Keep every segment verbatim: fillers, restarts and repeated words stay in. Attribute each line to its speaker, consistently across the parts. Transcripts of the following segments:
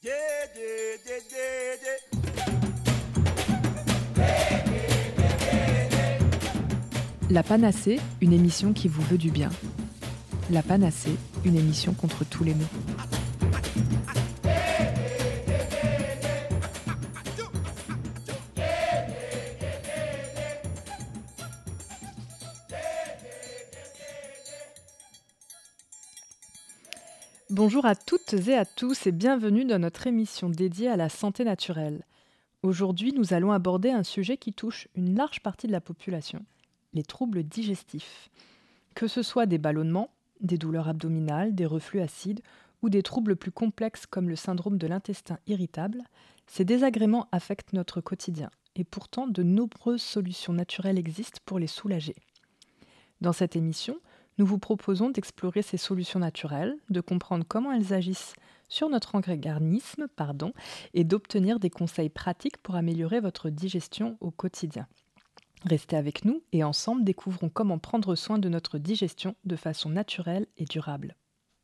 Speaker 1: La Panacée, une émission qui vous veut du bien. La Panacée, une émission contre tous les maux. Bonjour à toutes et à tous et bienvenue dans notre émission dédiée à la santé naturelle. Aujourd'hui, nous allons aborder un sujet qui touche une large partie de la population, les troubles digestifs. Que ce soit des ballonnements, des douleurs abdominales, des reflux acides ou des troubles plus complexes comme le syndrome de l'intestin irritable, ces désagréments affectent notre quotidien et pourtant de nombreuses solutions naturelles existent pour les soulager. Dans cette émission, nous vous proposons d'explorer ces solutions naturelles, de comprendre comment elles agissent sur notre organisme, pardon, et d'obtenir des conseils pratiques pour améliorer votre digestion au quotidien. Restez avec nous et ensemble découvrons comment prendre soin de notre digestion de façon naturelle et durable.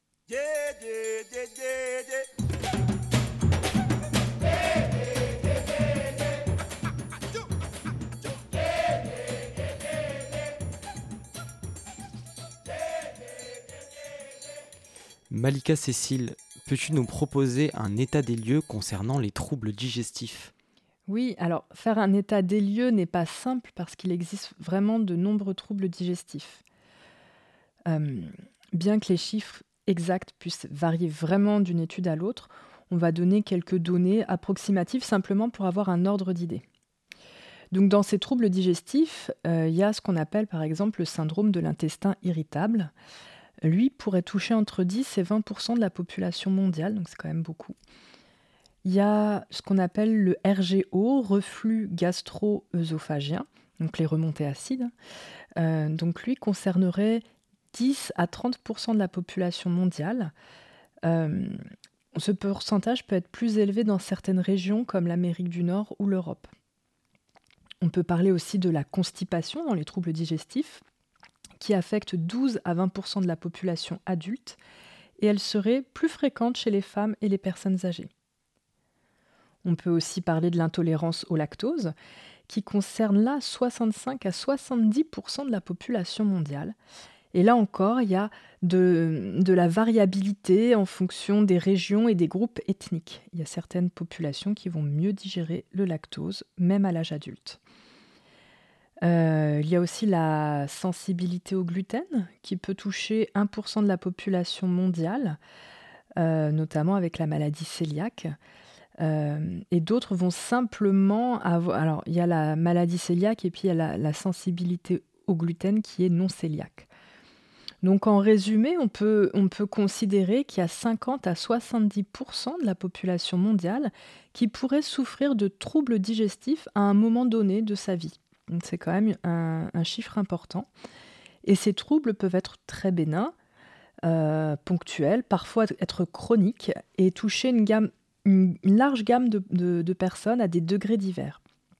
Speaker 2: Malika Cécile, peux-tu nous proposer un état des lieux concernant les troubles digestifs ?
Speaker 1: Oui, alors faire un état des lieux n'est pas simple parce qu'il existe vraiment de nombreux troubles digestifs. Euh, bien que les chiffres exacts puissent varier vraiment d'une étude à l'autre, on va donner quelques données approximatives simplement pour avoir un ordre d'idée. Donc dans ces troubles digestifs, euh, il y a ce qu'on appelle par exemple le syndrome de l'intestin irritable. Lui pourrait toucher entre dix et vingt pour cent de la population mondiale, donc c'est quand même beaucoup. Il y a ce qu'on appelle le R G O, reflux gastro-œsophagien, donc les remontées acides. Euh, donc lui concernerait dix à trente pour cent de la population mondiale. Euh, ce pourcentage peut être plus élevé dans certaines régions comme l'Amérique du Nord ou l'Europe. On peut parler aussi de la constipation dans les troubles digestifs, qui affecte douze à vingt pour cent de la population adulte, et elle serait plus fréquente chez les femmes et les personnes âgées. On peut aussi parler de l'intolérance au lactose, qui concerne là soixante-cinq à soixante-dix pour cent de la population mondiale. Et là encore, il y a de, de la variabilité en fonction des régions et des groupes ethniques. Il y a certaines populations qui vont mieux digérer le lactose, même à l'âge adulte. Euh, il y a aussi la sensibilité au gluten, qui peut toucher un pour cent de la population mondiale, euh, notamment avec la maladie cœliaque. Euh, et d'autres vont simplement avoir... Alors, il y a la maladie cœliaque et puis il y a la, la sensibilité au gluten qui est non cœliaque. Donc, en résumé, on peut, on peut considérer qu'il y a cinquante à soixante-dix pour cent de la population mondiale qui pourrait souffrir de troubles digestifs à un moment donné de sa vie. Donc, c'est quand même un, un chiffre important. Et ces troubles peuvent être très bénins, euh, ponctuels, parfois être chroniques et toucher une gamme une large gamme de, de, de personnes à des degrés divers.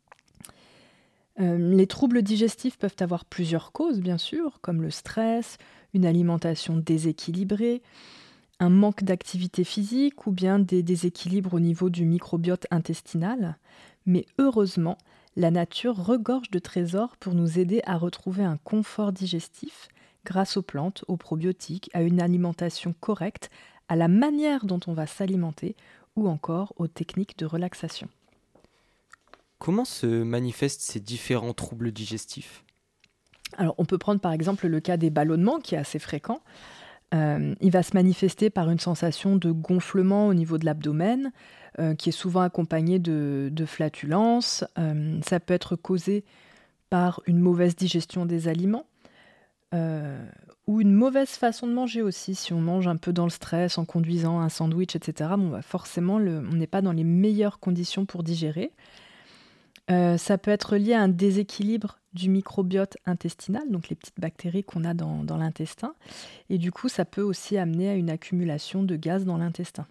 Speaker 1: Euh, les troubles digestifs peuvent avoir plusieurs causes, bien sûr, comme le stress, une alimentation déséquilibrée, un manque d'activité physique ou bien des déséquilibres au niveau du microbiote intestinal. Mais heureusement, la nature regorge de trésors pour nous aider à retrouver un confort digestif grâce aux plantes, aux probiotiques, à une alimentation correcte, à la manière dont on va s'alimenter, ou encore aux techniques de relaxation.
Speaker 2: Comment se manifestent ces différents troubles digestifs ?
Speaker 1: Alors, on peut prendre par exemple le cas des ballonnements, qui est assez fréquent. Euh, il va se manifester par une sensation de gonflement au niveau de l'abdomen, euh, qui est souvent accompagnée de, de flatulences. Euh, ça peut être causé par une mauvaise digestion des aliments, Euh, ou une mauvaise façon de manger aussi. Si on mange un peu dans le stress, en conduisant un sandwich, et cetera, bon, bah forcément, le, on n'est pas dans les meilleures conditions pour digérer. Euh, ça peut être lié à un déséquilibre du microbiote intestinal, donc les petites bactéries qu'on a dans, dans l'intestin. Et du coup, ça peut aussi amener à une accumulation de gaz dans l'intestin.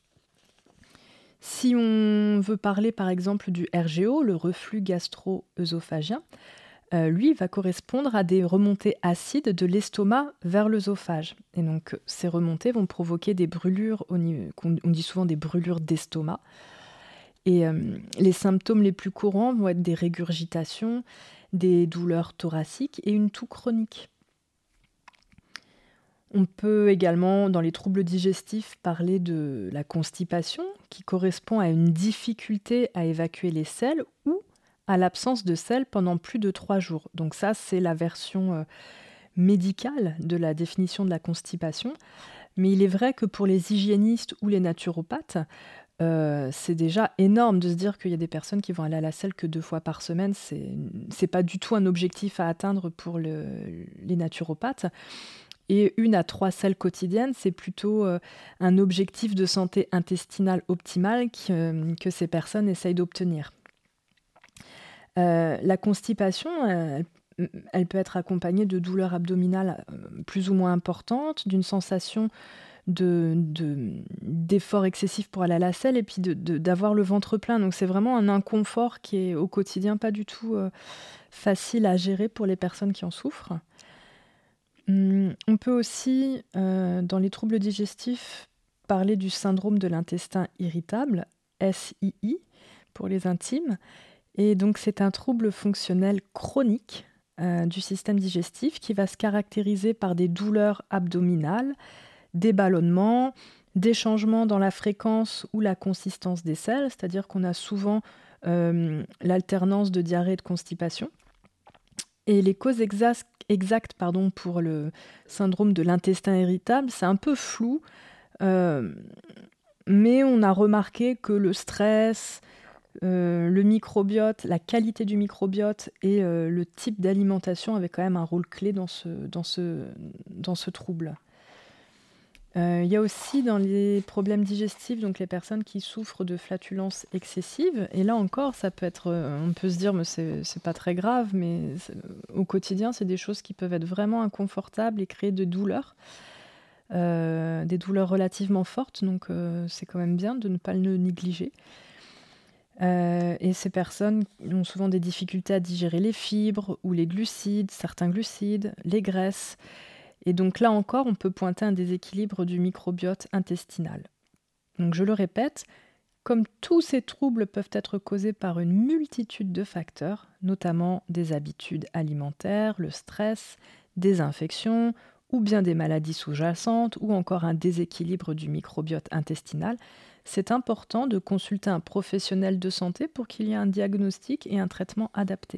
Speaker 1: Si on veut parler par exemple du R G O, le reflux gastro-œsophagien, euh, lui, va correspondre à des remontées acides de l'estomac vers l'œsophage. Et donc, ces remontées vont provoquer des brûlures, au niveau, on dit souvent des brûlures d'estomac. Et euh, les symptômes les plus courants vont être des régurgitations, des douleurs thoraciques et une toux chronique. On peut également, dans les troubles digestifs, parler de la constipation, qui correspond à une difficulté à évacuer les selles ou à l'absence de sel pendant plus de trois jours. Donc ça, c'est la version euh, médicale de la définition de la constipation. Mais il est vrai que pour les hygiénistes ou les naturopathes, euh, c'est déjà énorme de se dire qu'il y a des personnes qui vont aller à la selle que deux fois par semaine. C'est, c'est pas du tout un objectif à atteindre pour le, les naturopathes. Et une à trois selles quotidiennes, c'est plutôt euh, un objectif de santé intestinale optimale que, euh, que ces personnes essayent d'obtenir. Euh, la constipation, euh, elle, elle peut être accompagnée de douleurs abdominales euh, plus ou moins importantes, d'une sensation de, de, d'effort excessif pour aller à la selle et puis de, de, d'avoir le ventre plein. Donc c'est vraiment un inconfort qui est au quotidien pas du tout euh, facile à gérer pour les personnes qui en souffrent. Hum, on peut aussi, euh, dans les troubles digestifs, parler du syndrome de l'intestin irritable, S I I, pour les intimes. Et donc, c'est un trouble fonctionnel chronique euh, du système digestif qui va se caractériser par des douleurs abdominales, des ballonnements, des changements dans la fréquence ou la consistance des selles, c'est-à-dire qu'on a souvent euh, l'alternance de diarrhée et de constipation. Et les causes exactes exact pardon, pour le syndrome de l'intestin irritable, c'est un peu flou, euh, mais on a remarqué que le stress, euh, le microbiote, la qualité du microbiote et euh, le type d'alimentation avaient quand même un rôle clé dans ce, dans ce, dans ce trouble. Il euh, y a aussi dans les problèmes digestifs, donc les personnes qui souffrent de flatulence excessive. Et là encore, ça peut être, on peut se dire, mais c'est, c'est pas très grave, mais au quotidien, c'est des choses qui peuvent être vraiment inconfortables et créer de douleurs, euh, des douleurs relativement fortes. Donc euh, c'est quand même bien de ne pas le négliger. Euh, et ces personnes ont souvent des difficultés à digérer les fibres ou les glucides, certains glucides, les graisses. Et donc là encore, on peut pointer un déséquilibre du microbiote intestinal. Donc je le répète, comme tous ces troubles peuvent être causés par une multitude de facteurs, notamment des habitudes alimentaires, le stress, des infections, ou bien des maladies sous-jacentes, ou encore un déséquilibre du microbiote intestinal, c'est important de consulter un professionnel de santé pour qu'il y ait un diagnostic et un traitement adapté.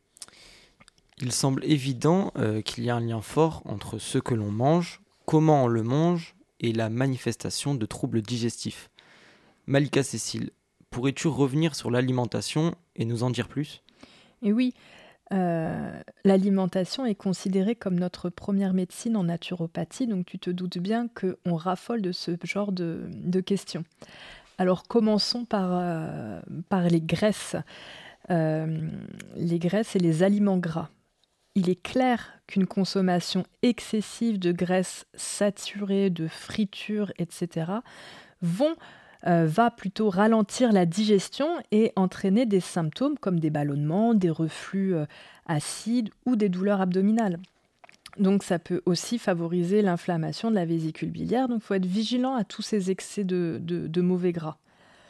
Speaker 2: Il semble évident euh, qu'il y a un lien fort entre ce que l'on mange, comment on le mange et la manifestation de troubles digestifs. Malika Cécile, pourrais-tu revenir sur l'alimentation et nous en dire plus ?
Speaker 1: Et oui, euh, l'alimentation est considérée comme notre première médecine en naturopathie, donc tu te doutes bien qu'on raffole de ce genre de, de questions. Alors commençons par, euh, par les graisses. Euh, les graisses et les aliments gras. Il est clair qu'une consommation excessive de graisses saturées, de fritures, et cetera, vont, euh, va plutôt ralentir la digestion et entraîner des symptômes comme des ballonnements, des reflux euh, acides ou des douleurs abdominales. Donc ça peut aussi favoriser l'inflammation de la vésicule biliaire, donc il faut être vigilant à tous ces excès de, de, de mauvais gras.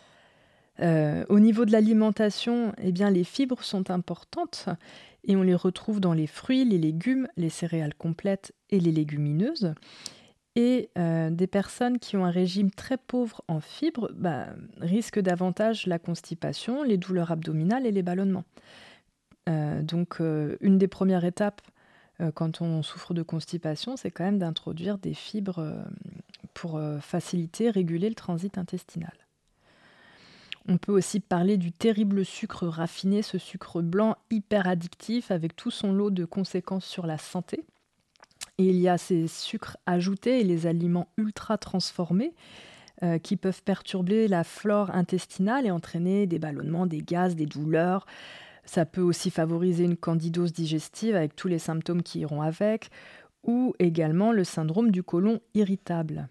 Speaker 1: Euh, au niveau de l'alimentation, eh bien, les fibres sont importantes et on les retrouve dans les fruits, les légumes, les céréales complètes et les légumineuses. Et euh, des personnes qui ont un régime très pauvre en fibres bah, risquent davantage la constipation, les douleurs abdominales et les ballonnements. Euh, donc euh, une des premières étapes euh, quand on souffre de constipation, c'est quand même d'introduire des fibres euh, pour euh, faciliter, réguler le transit intestinal. On peut aussi parler du terrible sucre raffiné, ce sucre blanc hyper addictif avec tout son lot de conséquences sur la santé. Et il y a ces sucres ajoutés et les aliments ultra transformés euh, qui peuvent perturber la flore intestinale et entraîner des ballonnements, des gaz, des douleurs. Ça peut aussi favoriser une candidose digestive avec tous les symptômes qui iront avec, ou également le syndrome du côlon irritable.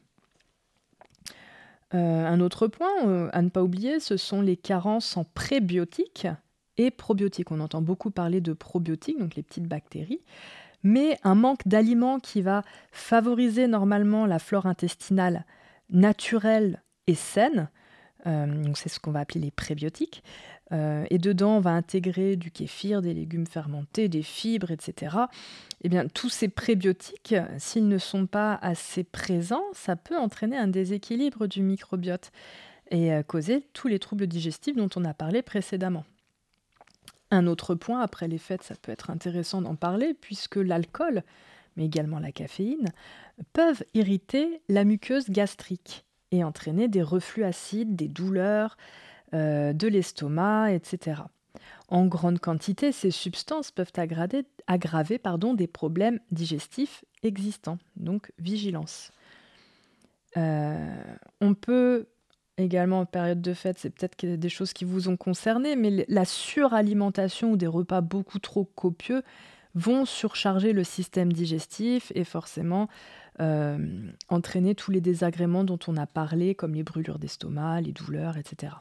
Speaker 1: Euh, un autre point euh, à ne pas oublier, ce sont les carences en prébiotiques et probiotiques. On entend beaucoup parler de probiotiques, donc les petites bactéries, mais un manque d'aliments qui va favoriser normalement la flore intestinale naturelle et saine, euh, donc c'est ce qu'on va appeler les prébiotiques, euh, et dedans on va intégrer du kéfir, des légumes fermentés, des fibres, et cetera. Eh bien, tous ces prébiotiques, s'ils ne sont pas assez présents, ça peut entraîner un déséquilibre du microbiote et euh, causer tous les troubles digestifs dont on a parlé précédemment. Un autre point, après les fêtes, ça peut être intéressant d'en parler, puisque l'alcool, mais également la caféine, peuvent irriter la muqueuse gastrique et entraîner des reflux acides, des douleurs, euh, de l'estomac, et cetera. En grande quantité, ces substances peuvent aggraver, aggraver pardon, des problèmes digestifs existants, donc vigilance. Euh, on peut également en période de fête, c'est peut-être des choses qui vous ont concerné, mais la suralimentation ou des repas beaucoup trop copieux vont surcharger le système digestif et forcément euh, entraîner tous les désagréments dont on a parlé, comme les brûlures d'estomac, les douleurs, et cetera.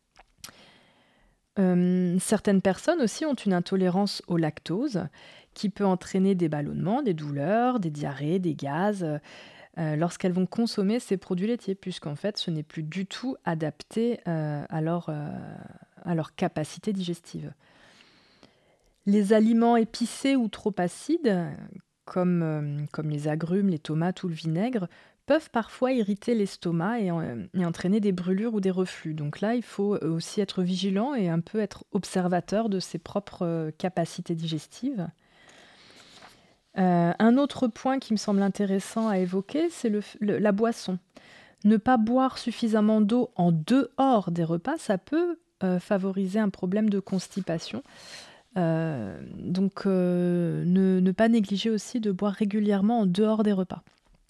Speaker 1: Euh, certaines personnes aussi ont une intolérance au lactose qui peut entraîner des ballonnements, des douleurs, des diarrhées, des gaz euh, lorsqu'elles vont consommer ces produits laitiers, puisqu'en fait ce n'est plus du tout adapté euh, à, leur, euh, à leur capacité digestive. Les aliments épicés ou trop acides, comme, euh, comme les agrumes, les tomates ou le vinaigre, peuvent parfois irriter l'estomac et, en, et entraîner des brûlures ou des reflux. Donc là, il faut aussi être vigilant et un peu être observateur de ses propres euh, capacités digestives. Euh, un autre point qui me semble intéressant à évoquer, c'est le, le, la boisson. Ne pas boire suffisamment d'eau en dehors des repas, ça peut euh, favoriser un problème de constipation. Euh, donc, euh, ne, ne pas négliger aussi de boire régulièrement en dehors des repas.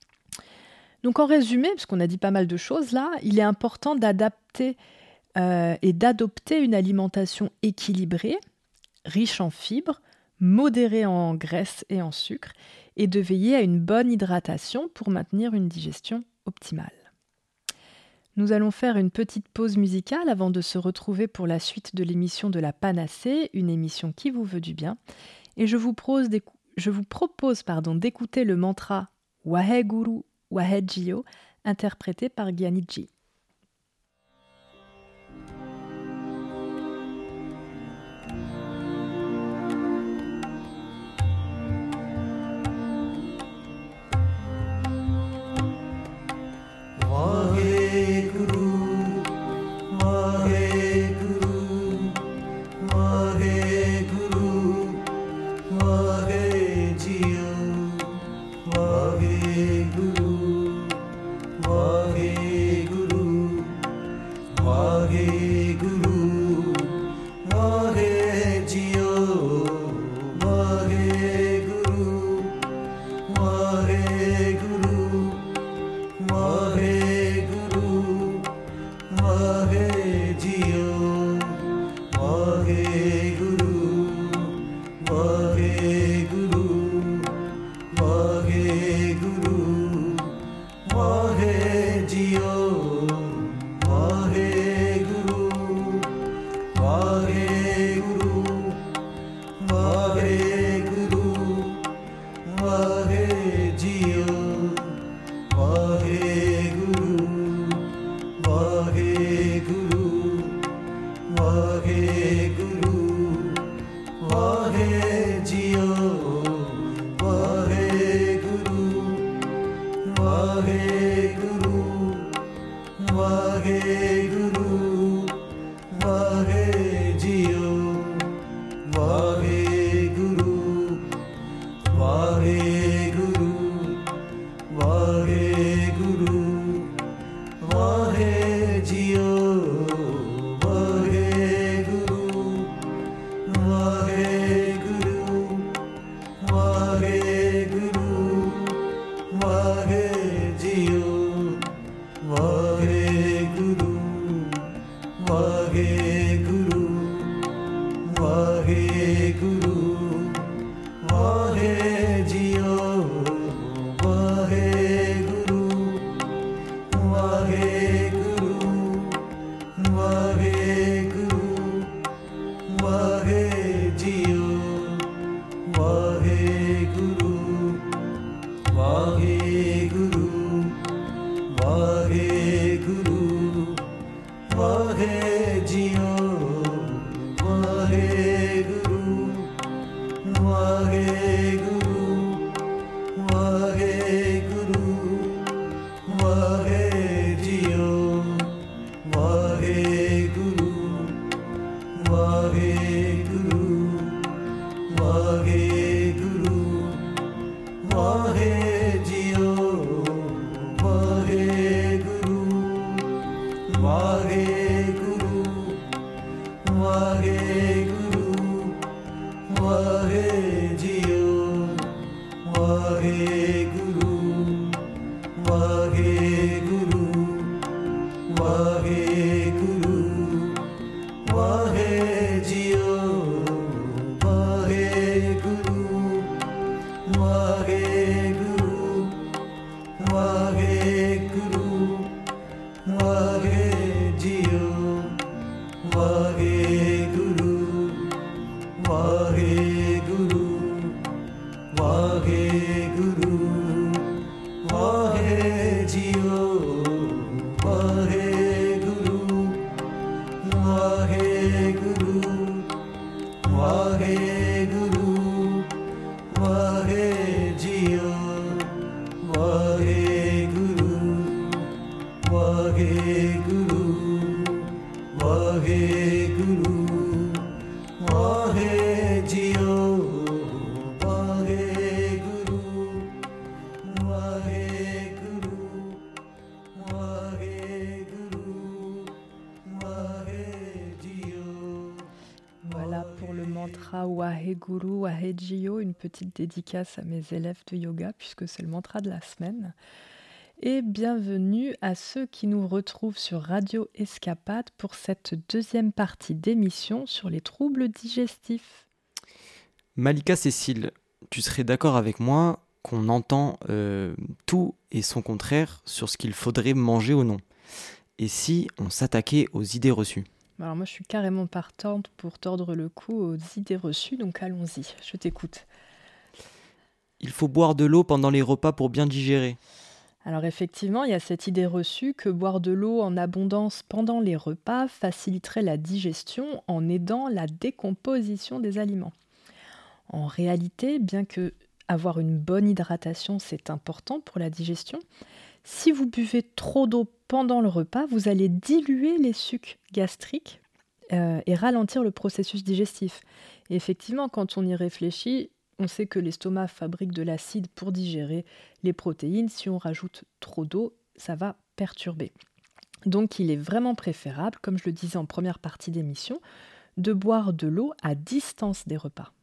Speaker 1: Donc, en résumé, parce qu'on a dit pas mal de choses là, il est important d'adapter euh, et d'adopter une alimentation équilibrée, riche en fibres, modérée en graisse et en sucre, et de veiller à une bonne hydratation pour maintenir une digestion optimale. Nous allons faire une petite pause musicale avant de se retrouver pour la suite de l'émission de la Panacée, une émission qui vous veut du bien. Et je vous, prose je vous propose pardon, d'écouter le mantra Waheguru Wahegyo, interprété par Gyaniji.
Speaker 3: Waheguru, Waheguru, Waheguru. Wahe Jio वाहे गुरु वाहे गुरु वाहे गुरु वाहे Jio वाहे गुरु वाहे गुरु वाहे गुरु वाहे Jio वाहे गुरु वाहे गुरु वाहे गुरु वाहे Jio वाहे गुरु वाहे गुरु वाहे गुरु वाहे Jio वाहे गुरु वाहे गुरु वाहे गुरु वाहे Jio वाहे गुरु वाहे गुरु वाहे गुरु वाहे Jio वाहे गुरु वाहे गुरु वाहे गुरु वाहे Jio वाहे गुरु वाहे गुरु वाहे गुरु वाहे Jio वाहे गुरु वाहे गुरु वाहे गुरु वाहे Jio.
Speaker 1: Voilà pour le mantra Waheguru Wahejiyo, une petite dédicace à mes élèves de yoga puisque c'est le mantra de la semaine. Et bienvenue à ceux qui nous retrouvent sur Radio Escapade pour cette deuxième partie d'émission sur les troubles digestifs.
Speaker 2: Malika Cécile, tu serais d'accord avec moi qu'on entend euh, tout et son contraire sur ce qu'il faudrait manger ou non. Et si on s'attaquait aux idées reçues ?
Speaker 1: Alors moi je suis carrément partante pour tordre le cou aux idées reçues, donc allons-y, je t'écoute.
Speaker 2: Il faut boire de l'eau pendant les repas pour bien digérer.
Speaker 1: Alors effectivement, il y a cette idée reçue que boire de l'eau en abondance pendant les repas faciliterait la digestion en aidant la décomposition des aliments. En réalité, bien que avoir une bonne hydratation, c'est important pour la digestion, si vous buvez trop d'eau pendant le repas, vous allez diluer les sucs gastriques euh, et ralentir le processus digestif. Et effectivement, quand on y réfléchit, on sait que l'estomac fabrique de l'acide pour digérer les protéines. Si on rajoute trop d'eau, ça va perturber. Donc il est vraiment préférable, comme je le disais en première partie d'émission, de boire de l'eau à distance des repas.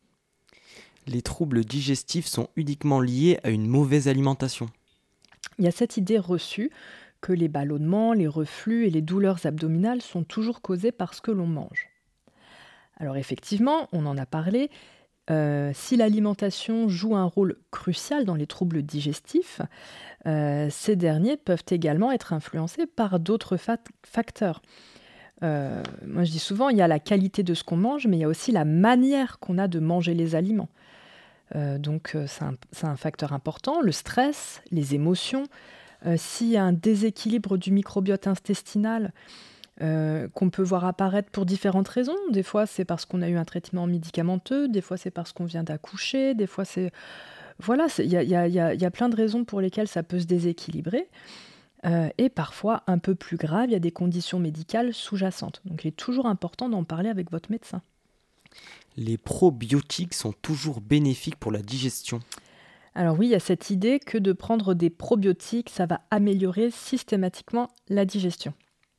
Speaker 2: Les troubles digestifs sont uniquement liés à une mauvaise alimentation.
Speaker 1: Il y a cette idée reçue que les ballonnements, les reflux et les douleurs abdominales sont toujours causés par ce que l'on mange. Alors effectivement, on en a parlé, euh, si l'alimentation joue un rôle crucial dans les troubles digestifs, euh, ces derniers peuvent également être influencés par d'autres fa- facteurs. Euh, moi je dis souvent, il y a la qualité de ce qu'on mange, mais il y a aussi la manière qu'on a de manger les aliments. Euh, donc euh, c'est, un, c'est un facteur important, le stress, les émotions. Euh, s'il y a un déséquilibre du microbiote intestinal euh, qu'on peut voir apparaître pour différentes raisons, des fois c'est parce qu'on a eu un traitement médicamenteux, des fois c'est parce qu'on vient d'accoucher, des fois c'est... Voilà, il y a, y a, y a, y a plein de raisons pour lesquelles ça peut se déséquilibrer. Euh, et parfois, un peu plus grave, il y a des conditions médicales sous-jacentes. Donc il est toujours important d'en parler avec votre médecin.
Speaker 2: Les probiotiques sont toujours bénéfiques pour la digestion.
Speaker 1: Alors oui, il y a cette idée que de prendre des probiotiques, ça va améliorer systématiquement la digestion.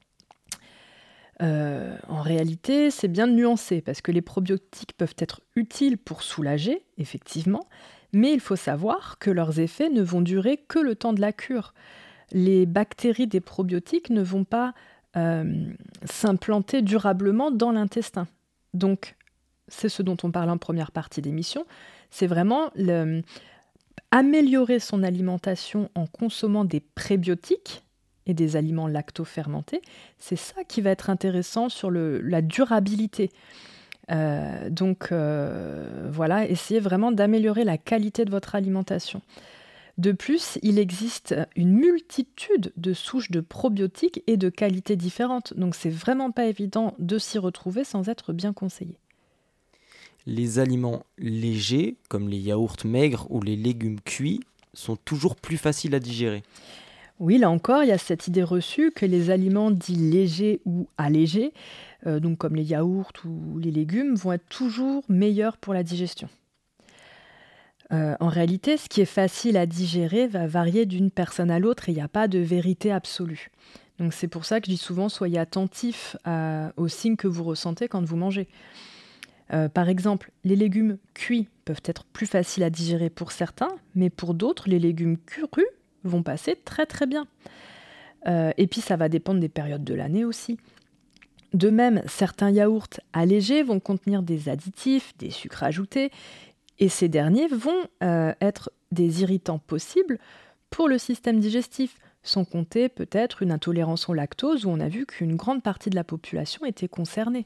Speaker 1: Euh, en réalité, c'est bien nuancé, parce que les probiotiques peuvent être utiles pour soulager, effectivement, mais il faut savoir que leurs effets ne vont durer que le temps de la cure. Les bactéries des probiotiques ne vont pas euh, s'implanter durablement dans l'intestin. Donc, c'est ce dont on parle en première partie d'émission, c'est vraiment le, améliorer son alimentation en consommant des prébiotiques et des aliments lacto-fermentés, c'est ça qui va être intéressant sur le, la durabilité. Euh, donc euh, voilà, essayez vraiment d'améliorer la qualité de votre alimentation. De plus, il existe une multitude de souches de probiotiques et de qualités différentes. Donc, c'est vraiment pas évident de s'y retrouver sans être bien conseillé.
Speaker 2: Les aliments légers, comme les yaourts maigres ou les légumes cuits, sont toujours plus faciles à digérer.
Speaker 1: Oui, là encore, il y a cette idée reçue que les aliments dits légers ou allégés, euh, donc comme les yaourts ou les légumes, vont être toujours meilleurs pour la digestion. Euh, en réalité, ce qui est facile à digérer va varier d'une personne à l'autre et il n'y a pas de vérité absolue. Donc c'est pour ça que je dis souvent, soyez attentifs à- aux signes que vous ressentez quand vous mangez. Euh, par exemple, les légumes cuits peuvent être plus faciles à digérer pour certains, mais pour d'autres, les légumes crus vont passer très très bien. Euh, et puis ça va dépendre des périodes de l'année aussi. De même, certains yaourts allégés vont contenir des additifs, des sucres ajoutés, et ces derniers vont euh, être des irritants possibles pour le système digestif, sans compter peut-être une intolérance au lactose où on a vu qu'une grande partie de la population était concernée.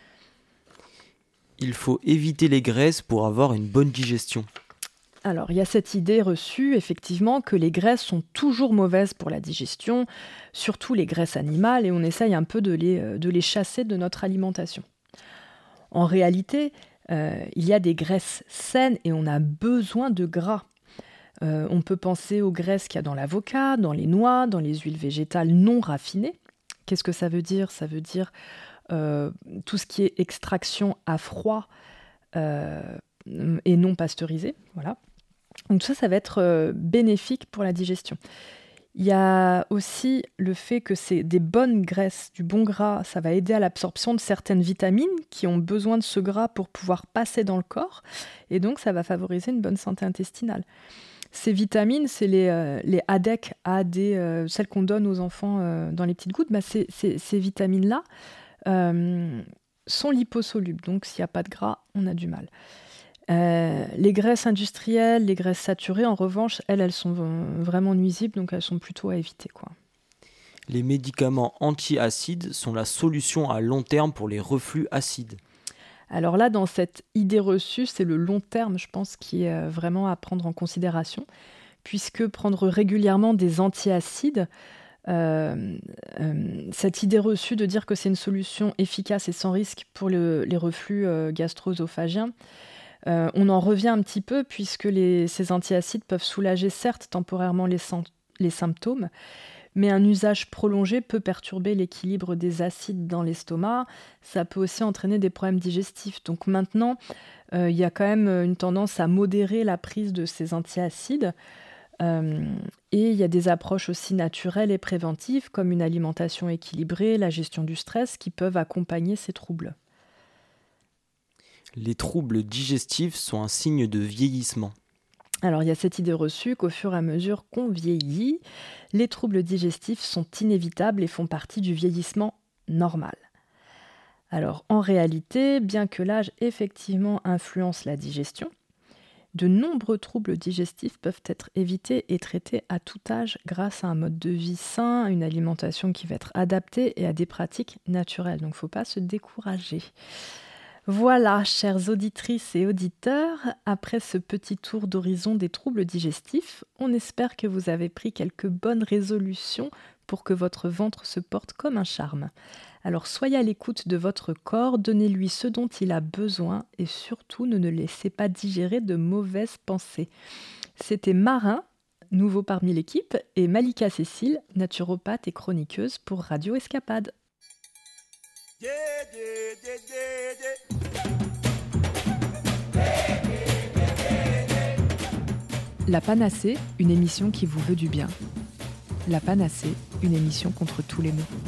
Speaker 2: Il faut éviter les graisses pour avoir une bonne digestion.
Speaker 1: Alors, il y a cette idée reçue, effectivement, que les graisses sont toujours mauvaises pour la digestion, surtout les graisses animales, et on essaye un peu de les, euh, de les chasser de notre alimentation. En réalité, euh, il y a des graisses saines et on a besoin de gras. Euh, on peut penser aux graisses qu'il y a dans l'avocat, dans les noix, dans les huiles végétales non raffinées. Qu'est-ce que ça veut dire ? Ça veut dire euh, tout ce qui est extraction à froid euh, et non pasteurisé. Voilà. Donc tout ça, ça va être euh, bénéfique pour la digestion. Il y a aussi le fait que c'est des bonnes graisses, du bon gras, ça va aider à l'absorption de certaines vitamines qui ont besoin de ce gras pour pouvoir passer dans le corps. Et donc, ça va favoriser une bonne santé intestinale. Ces vitamines, c'est les, euh, les A D E C, A D, euh, celles qu'on donne aux enfants euh, dans les petites gouttes. Bah, ces, ces, ces vitamines-là euh, sont liposolubles. Donc, s'il n'y a pas de gras, on a du mal. Euh, les graisses industrielles, les graisses saturées, en revanche, elles, elles sont vraiment nuisibles, donc elles sont plutôt à éviter, quoi.
Speaker 2: Les médicaments anti-acides sont la solution à long terme pour les reflux acides.
Speaker 1: Alors là, dans cette idée reçue, c'est le long terme, je pense, qui est vraiment à prendre en considération, puisque prendre régulièrement des antiacides, euh, euh, cette idée reçue de dire que c'est une solution efficace et sans risque pour le, les reflux euh, gastro-œsophagiens, Euh, on en revient un petit peu puisque les, ces antiacides peuvent soulager certes temporairement les, les symptômes, mais un usage prolongé peut perturber l'équilibre des acides dans l'estomac. Ça peut aussi entraîner des problèmes digestifs. Donc maintenant, euh, il y a quand même une tendance à modérer la prise de ces antiacides. Euh, et il y a des approches aussi naturelles et préventives comme une alimentation équilibrée, la gestion du stress qui peuvent accompagner ces troubles.
Speaker 2: Les troubles digestifs sont un signe de vieillissement.
Speaker 1: Alors, il y a cette idée reçue qu'au fur et à mesure qu'on vieillit, les troubles digestifs sont inévitables et font partie du vieillissement normal. Alors, en réalité, bien que l'âge effectivement influence la digestion, de nombreux troubles digestifs peuvent être évités et traités à tout âge grâce à un mode de vie sain, à une alimentation qui va être adaptée et à des pratiques naturelles. Donc, il ne faut pas se décourager. Voilà, chères auditrices et auditeurs, après ce petit tour d'horizon des troubles digestifs, on espère que vous avez pris quelques bonnes résolutions pour que votre ventre se porte comme un charme. Alors soyez à l'écoute de votre corps, donnez-lui ce dont il a besoin et surtout ne le laissez pas digérer de mauvaises pensées. C'était Marin, nouveau parmi l'équipe, et Malika Cécile, naturopathe et chroniqueuse pour Radio Escapade. Yeah, yeah, yeah, yeah, yeah. La Panacée, une émission qui vous veut du bien. La Panacée, une émission contre tous les maux.